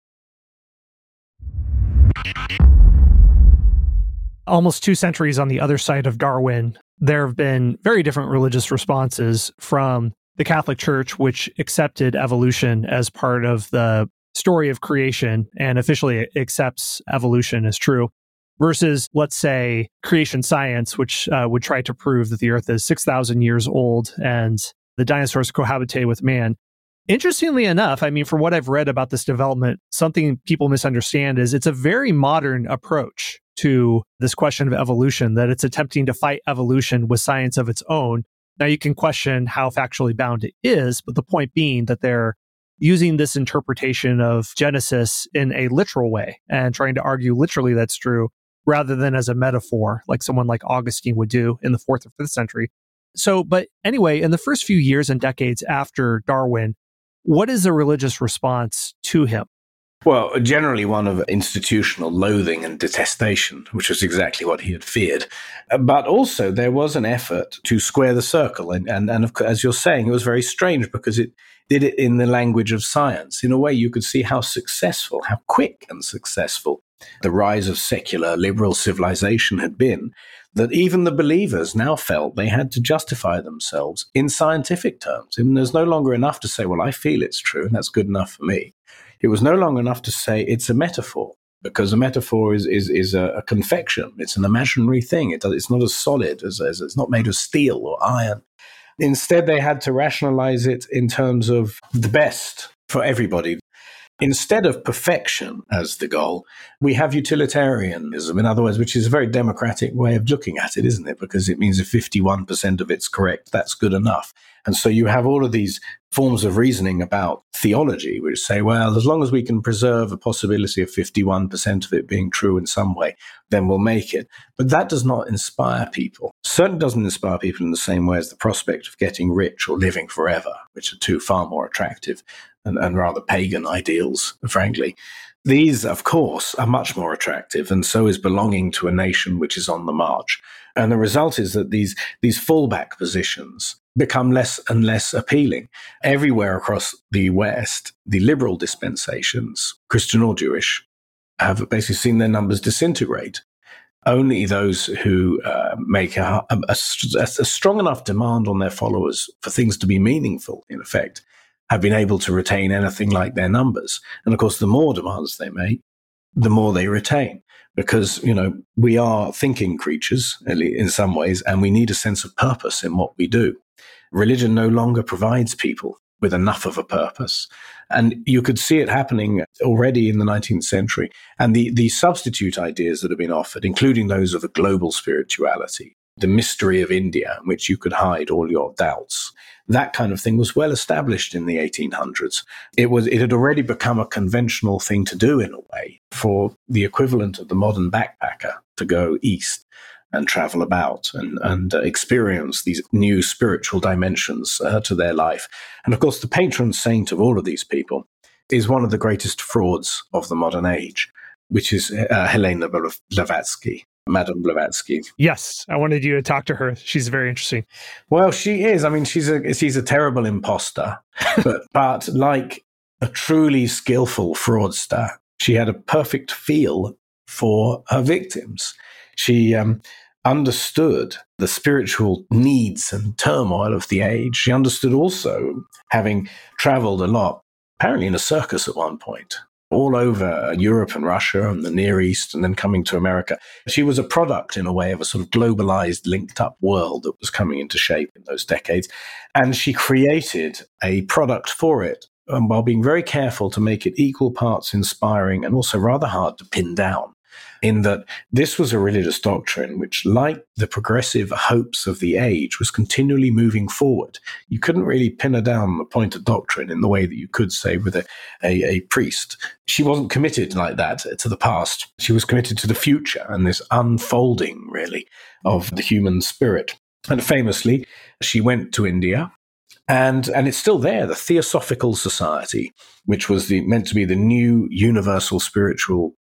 A: Almost two centuries on the other side of Darwin, there have been very different religious responses from the Catholic Church, which accepted evolution as part of the story of creation and officially accepts evolution as true, versus, let's say, creation science, which uh, would try to prove that the Earth is six thousand years old and the dinosaurs cohabitated with man. Interestingly enough, I mean, from what I've read about this development, something people misunderstand is it's a very modern approach to this question of evolution, that it's attempting to fight evolution with science of its own. Now, you can question how factually bound it is, but the point being that they're using this interpretation of Genesis in a literal way and trying to argue literally that's true, rather than as a metaphor, like someone like Augustine would do in the fourth or fifth century. So, but anyway, in the first few years and decades after Darwin, what is the religious response to him?
B: Well, generally one of institutional loathing and detestation, which was exactly what he had feared. But also there was an effort to square the circle. And, and, and of course, as you're saying, it was very strange because it did it in the language of science. In a way, you could see how successful, how quick and successful the rise of secular liberal civilization had been, that even the believers now felt they had to justify themselves in scientific terms. I mean, there's no longer enough to say, well, I feel it's true, and that's good enough for me. It was no longer enough to say it's a metaphor, because a metaphor is is, is a, a confection. It's an imaginary thing. It does, it's not as solid, as, as it's not made of steel or iron. Instead, they had to rationalize it in terms of the best for everybody. Instead of perfection as the goal, we have utilitarianism, in other words, which is a very democratic way of looking at it, isn't it? Because it means if fifty-one percent of it's correct, that's good enough. And so you have all of these forms of reasoning about theology, which say, well, as long as we can preserve a possibility of fifty-one percent of it being true in some way, then we'll make it. But that does not inspire people. Certainly doesn't inspire people in the same way as the prospect of getting rich or living forever, which are two far more attractive and, and rather pagan ideals, frankly. These, of course, are much more attractive, and so is belonging to a nation which is on the march. And the result is that these, these fallback positions become less and less appealing. Everywhere across the West, the liberal dispensations, Christian or Jewish, have basically seen their numbers disintegrate. Only those who uh, make a, a, a, a strong enough demand on their followers for things to be meaningful, in effect, have been able to retain anything like their numbers. And of course, the more demands they make, the more they retain. Because, you know, we are thinking creatures in some ways, and we need a sense of purpose in what we do. Religion no longer provides people with enough of a purpose. And you could see it happening already in the nineteenth century. And the, the substitute ideas that have been offered, including those of a global spirituality, the mystery of India, in which you could hide all your doubts, that kind of thing was well established in the eighteen hundreds. It was, it had already become a conventional thing to do, in a way, for the equivalent of the modern backpacker to go east and travel about and, and uh, experience these new spiritual dimensions uh, to their life. And of course, the patron saint of all of these people is one of the greatest frauds of the modern age, which is uh, Helena Blavatsky. Madame Blavatsky.
A: Yes, I wanted you to talk to her. She's very interesting.
B: Well, she is. I mean, she's a she's a terrible imposter, but but like a truly skillful fraudster, she had a perfect feel for her victims. She um, understood the spiritual needs and turmoil of the age. She understood also, having traveled a lot, apparently in a circus at one point, all over Europe and Russia and the Near East, and then coming to America. She was a product, in a way, of a sort of globalized, linked-up world that was coming into shape in those decades. And she created a product for it, um, while being very careful to make it equal parts inspiring and also rather hard to pin down, in that this was a religious doctrine which, like the progressive hopes of the age, was continually moving forward. You couldn't really pin her down on the point of doctrine in the way that you could, say, with a, a, a priest. She wasn't committed like that to the past. She was committed to the future and this unfolding, really, of the human spirit. And famously, she went to India. And and it's still there, the Theosophical Society, which was the, meant to be the new universal spiritual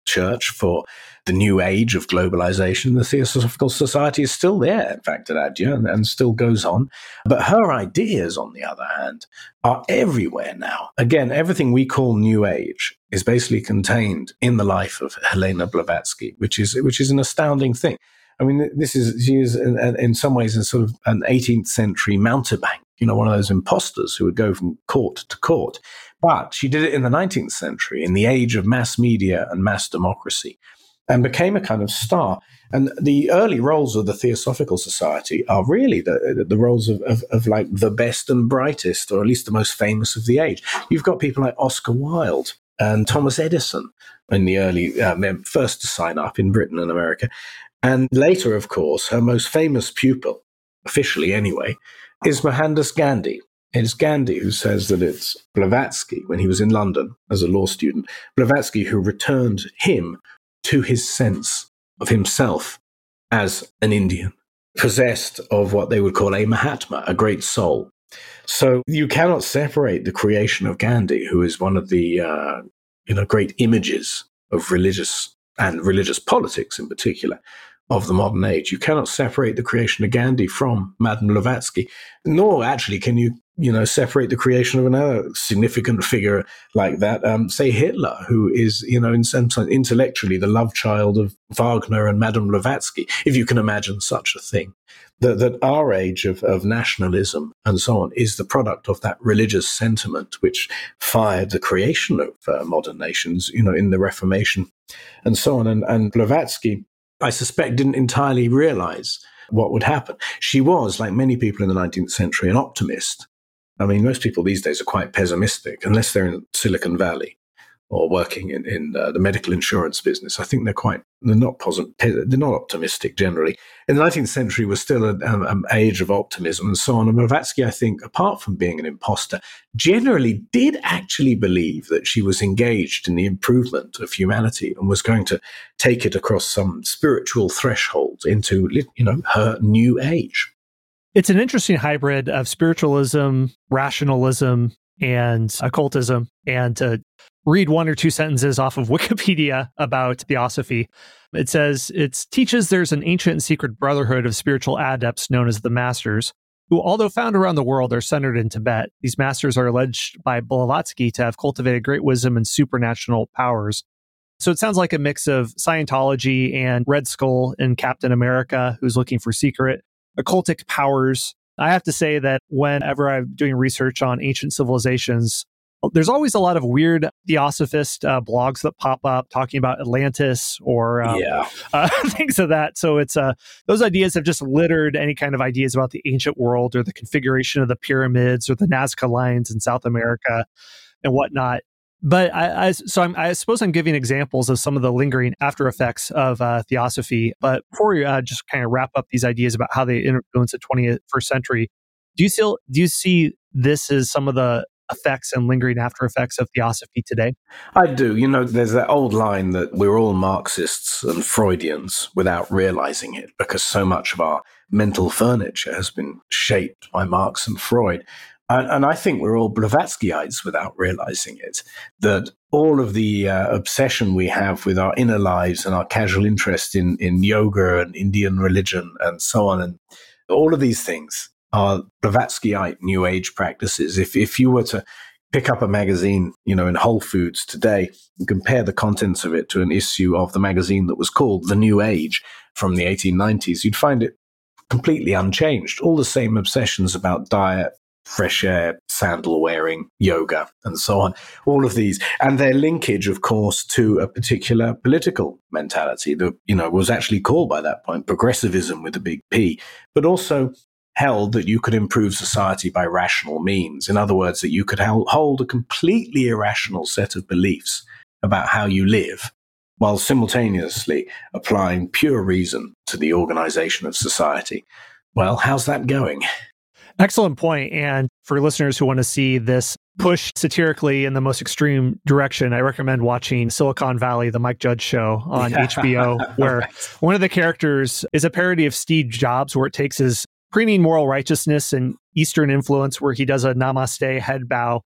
B: church for the new age of globalization. The Theosophical Society is still there, in fact, at Adyar, and, and still goes on. But her ideas, on the other hand, are everywhere now. Again, everything we call New Age is basically contained in the life of Helena Blavatsky, which is which is an astounding thing. I mean, this is she is in, in some ways a sort of an eighteenth century mountebank, you know, one of those imposters who would go from court to court. But she did it in the nineteenth century, in the age of mass media and mass democracy, and became a kind of star. And the early roles of the Theosophical Society are really the, the roles of, of, of like the best and brightest, or at least the most famous of the age. You've got people like Oscar Wilde and Thomas Edison in the early, um, first to sign up in Britain and America. And later, of course, her most famous pupil, officially anyway, is Mohandas Gandhi. It's Gandhi who says that it's Blavatsky, when he was in London as a law student, Blavatsky who returned him to his sense of himself as an Indian, possessed of what they would call a Mahatma, a great soul. So you cannot separate the creation of Gandhi, who is one of the uh, you know great images of religious and religious politics in particular of the modern age. You cannot separate the creation of Gandhi from Madame Blavatsky, nor actually can you, you know, separate the creation of another significant figure like that, um, say Hitler, who is, you know, in some sense intellectually the love child of Wagner and Madame Blavatsky, if you can imagine such a thing. That, that our age of, of nationalism and so on is the product of that religious sentiment which fired the creation of uh, modern nations, you know, in the Reformation and so on. And, and Blavatsky, I suspect, didn't entirely realize what would happen. She was, like many people in the nineteenth century, an optimist. I mean, most people these days are quite pessimistic, unless they're in Silicon Valley or working in, in uh, the medical insurance business. I think they're quite, they're not positive, they're not optimistic generally. In the nineteenth century was still an um, age of optimism and so on. And Blavatsky, I think, apart from being an imposter, generally did actually believe that she was engaged in the improvement of humanity and was going to take it across some spiritual threshold into, you know, her new age.
A: It's an interesting hybrid of spiritualism, rationalism, and occultism. And to read one or two sentences off of Wikipedia about Theosophy, it says it teaches there's an ancient and secret brotherhood of spiritual adepts known as the Masters, who, although found around the world, are centered in Tibet. These Masters are alleged by Blavatsky to have cultivated great wisdom and supernatural powers. So it sounds like a mix of Scientology and Red Skull and Captain America, who's looking for secret occultic powers. I have to say that whenever I'm doing research on ancient civilizations, there's always a lot of weird theosophist uh, blogs that pop up talking about Atlantis or um,
B: yeah.
A: uh, things of that. So it's uh, those ideas have just littered any kind of ideas about the ancient world or the configuration of the pyramids or the Nazca lines in South America and whatnot. But I, I so I'm, I suppose I'm giving examples of some of the lingering after effects of uh, theosophy. But before we uh, just kind of wrap up these ideas about how they influence the twenty-first century, do you still do you see this as some of the effects and lingering after effects of theosophy today?
B: I do. You know, there's that old line that we're all Marxists and Freudians without realizing it, because so much of our mental furniture has been shaped by Marx and Freud. And, and I think we're all Blavatskyites without realizing it, that all of the uh, obsession we have with our inner lives and our casual interest in, in yoga and Indian religion and so on, and all of these things are Blavatskyite New Age practices. If if you were to pick up a magazine, you know, in Whole Foods today and compare the contents of it to an issue of the magazine that was called The New Age from the eighteen nineties, you'd find it completely unchanged. All the same obsessions about diet, fresh air, sandal wearing, yoga, and so on. All of these. And their linkage, of course, to a particular political mentality that, you know, was actually called by that point progressivism with a big P, but also held that you could improve society by rational means. In other words, that you could hold a completely irrational set of beliefs about how you live while simultaneously applying pure reason to the organization of society. Well, how's that going?
A: Excellent point. And for listeners who want to see this push satirically in the most extreme direction, I recommend watching Silicon Valley, the Mike Judge Show on H B O, where right. one of the characters is a parody of Steve Jobs, where it takes his preening moral righteousness and Eastern influence, where he does a namaste head bow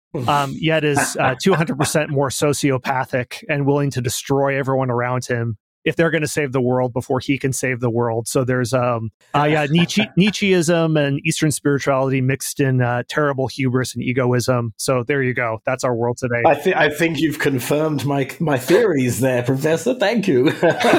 A: um, yet is uh, two hundred percent more sociopathic and willing to destroy everyone around him if they're going to save the world before he can save the world. So there's um, uh, yeah, Nietzsche, Nietzscheism and Eastern spirituality mixed in uh, terrible hubris and egoism. So there you go. That's our world today.
B: I, th- I think you've confirmed my my theories there, Professor. Thank you.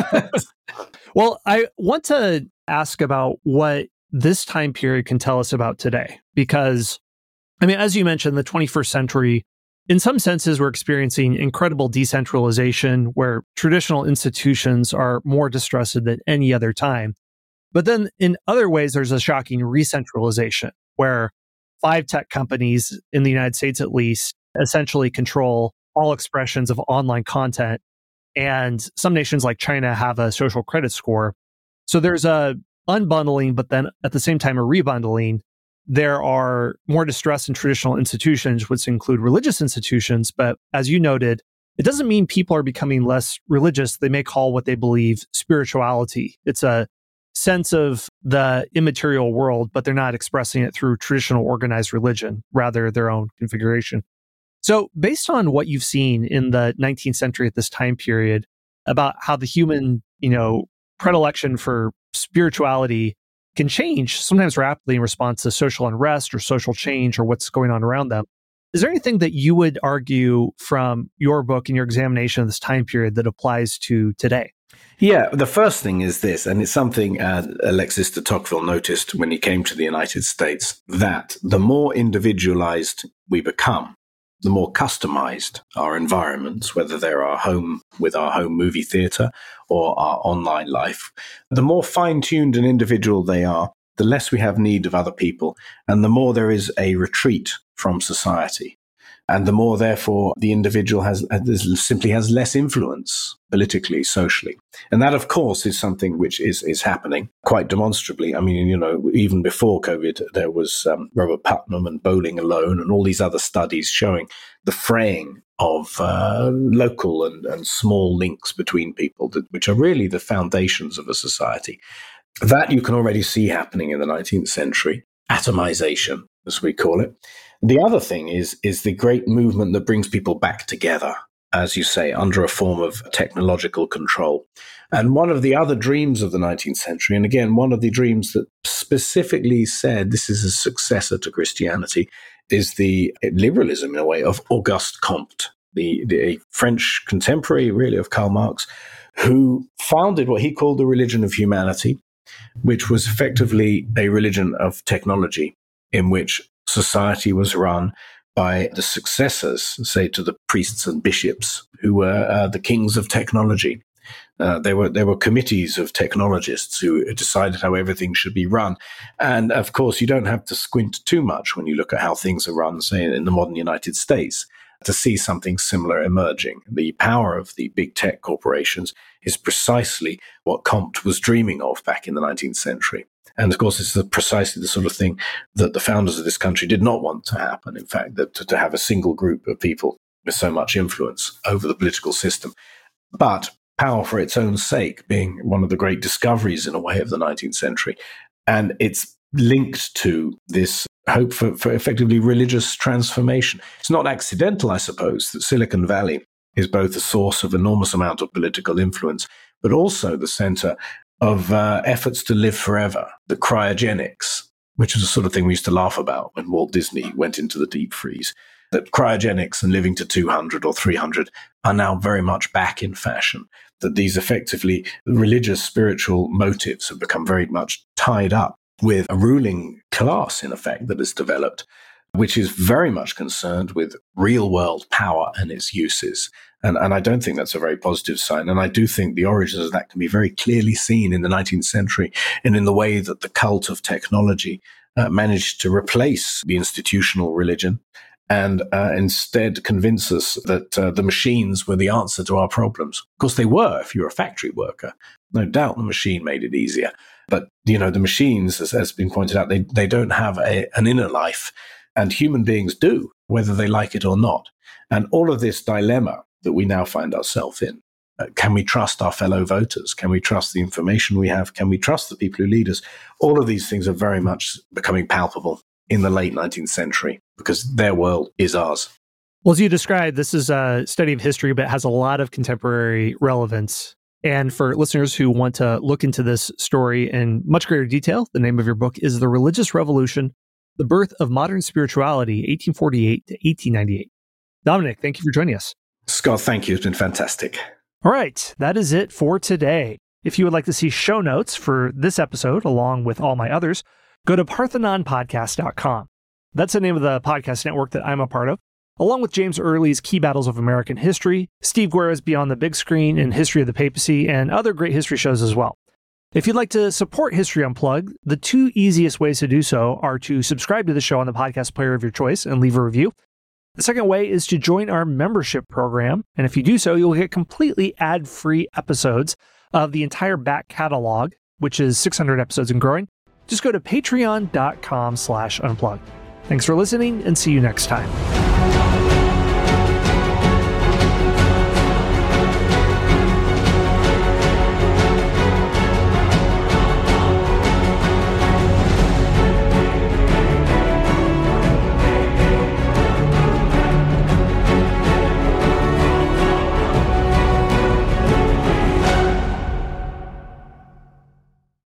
A: Well, I want to ask about what this time period can tell us about today, because, I mean, as you mentioned, the twenty-first century, in some senses, we're experiencing incredible decentralization where traditional institutions are more distrusted than any other time. But then in other ways, there's a shocking re-centralization where five tech companies in the United States, at least, essentially control all expressions of online content. And some nations like China have a social credit score. So there's a unbundling, but then at the same time, a rebundling. There are more distress in traditional institutions, which include religious institutions. But as you noted, it doesn't mean people are becoming less religious. They may call what they believe spirituality. It's a sense of the immaterial world, but they're not expressing it through traditional organized religion, rather their own configuration. So based on what you've seen in the nineteenth century at this time period about how the human, you know, predilection for spirituality can change sometimes rapidly in response to social unrest or social change or what's going on around them, is there anything that you would argue from your book and your examination of this time period that applies to today?
B: Yeah, the first thing is this, and it's something uh, Alexis de Tocqueville noticed when he came to the United States, that the more individualized we become, the more customized our environments, whether they're our home with our home movie theater or our online life, the more fine-tuned and individual they are, the less we have need of other people, and the more there is a retreat from society. And the more, therefore, the individual has, has simply has less influence politically, socially. And that, of course, is something which is, is happening quite demonstrably. I mean, you know, even before COVID, there was um, Robert Putnam and Bowling Alone and all these other studies showing the fraying of uh, local and, and small links between people, that, which are really the foundations of a society. That you can already see happening in the nineteenth century, atomization, as we call it. The other thing is, is the great movement that brings people back together, as you say, under a form of technological control. And one of the other dreams of the nineteenth century, and again, one of the dreams that specifically said this is a successor to Christianity, is the liberalism, in a way, of Auguste Comte, the, the French contemporary, really, of Karl Marx, who founded what he called the religion of humanity, which was effectively a religion of technology, in which society was run by the successors, say, to the priests and bishops, who were uh, the kings of technology. Uh, there were there were committees of technologists who decided how everything should be run. And of course, you don't have to squint too much when you look at how things are run, say, in the modern United States, to see something similar emerging. The power of the big tech corporations is precisely what Comte was dreaming of back in the nineteenth century. And of course, it's precisely the sort of thing that the founders of this country did not want to happen. In fact, that to, to have a single group of people with so much influence over the political system. But power for its own sake being one of the great discoveries, in a way, of the nineteenth century. And it's linked to this hope for, for effectively religious transformation. It's not accidental, I suppose, that Silicon Valley is both a source of enormous amount of political influence, but also the center of uh, efforts to live forever, the cryogenics, which is the sort of thing we used to laugh about when Walt Disney went into the deep freeze. That cryogenics and living to two hundred or three hundred are now very much back in fashion. That these effectively religious, spiritual motives have become very much tied up with a ruling class, in effect, that has developed, which is very much concerned with real-world power and its uses. And, and I don't think that's a very positive sign. And I do think the origins of that can be very clearly seen in the nineteenth century and in the way that the cult of technology uh, managed to replace the institutional religion and uh, instead convince us that uh, the machines were the answer to our problems. Of course, they were if you're a factory worker. No doubt the machine made it easier. But, you know, the machines, as has been pointed out, they, they don't have a, an inner life. And human beings do, whether they like it or not. And all of this dilemma that we now find ourselves in, uh, can we trust our fellow voters? Can we trust the information we have? Can we trust the people who lead us? All of these things are very much becoming palpable in the late nineteenth century because their world is ours.
A: Well, as you described, this is a study of history, but has a lot of contemporary relevance. And for listeners who want to look into this story in much greater detail, the name of your book is The Religious Revolution, The Birth of Modern Spirituality, eighteen forty-eight to eighteen ninety-eight. Dominic, thank you for joining us.
B: Scott, thank you. It's been fantastic.
A: All right, that is it for today. If you would like to see show notes for this episode, along with all my others, go to parthenon podcast dot com. That's the name of the podcast network that I'm a part of, along with James Early's Key Battles of American History, Steve Guerra's Beyond the Big Screen and History of the Papacy, and other great history shows as well. If you'd like to support History Unplugged, the two easiest ways to do so are to subscribe to the show on the podcast player of your choice and leave a review. The second way is to join our membership program, and if you do so, you'll get completely ad-free episodes of the entire back catalog, which is six hundred episodes and growing. Just go to patreon dot com slash unplugged. Thanks for listening, and see you next time.